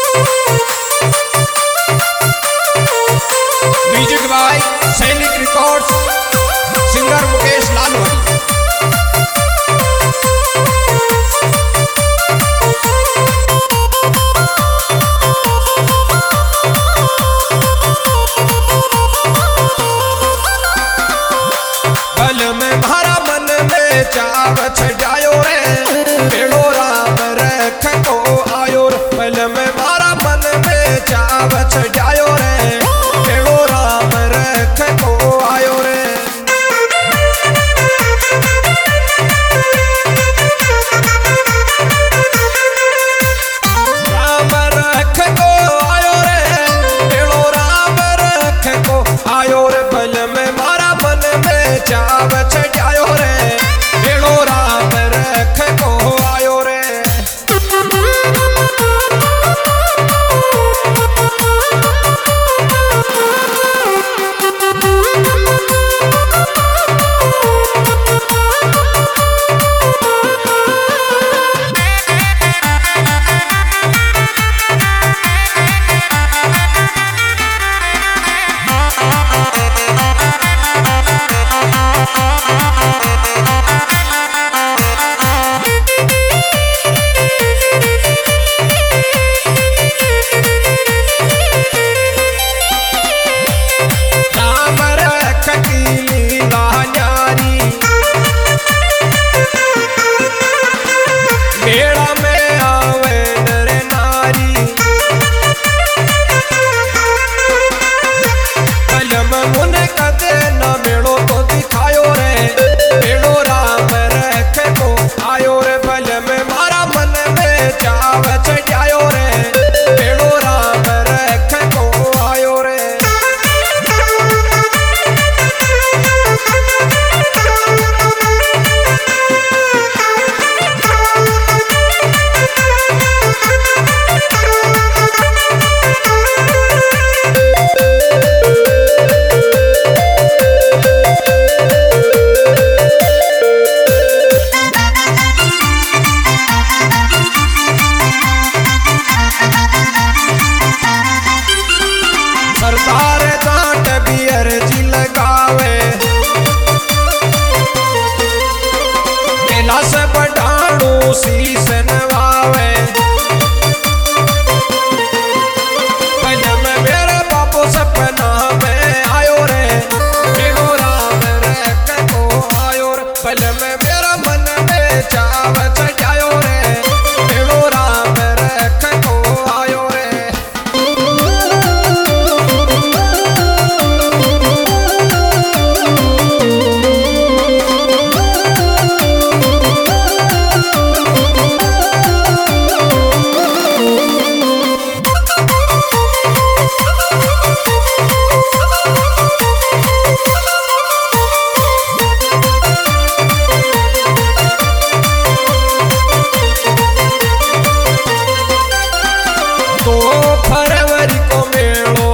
Music by Sainik records, singer Mukesh Lalwani. बल में मारा मन में चाव छायो रे, बेड़ो राम रख को आयो रे। बल में मारा मन में चाव छायो रे, बेड़ो राम रख को आयो रे। राम रख को आयो रे, बेड़ो राम रख को आयो रे। बल में मारा मन में चाव छायो रे, बेड़ो राम रख को आयो रे। मेड़ा में आवे नर नारी, कलम मुन कदे न मेड़ो तो दिखायो रे, बेड़ो राम रख को आयो रे। बल में मारा मन में चाव छायो रे, बेड़ो राम रख को आयो रे। सरदार जाट भी अर्जी लगावे, कैलाश बढ़ाणू शीश नवावे। बल में मेरे बापू सपना में आयो रे, बेड़ो राम रख को आयो रे। बल में मेरा मन में चाव छायो रे, बेड़ो राम रख को आयो रे। तो फरवरी को मेड़ो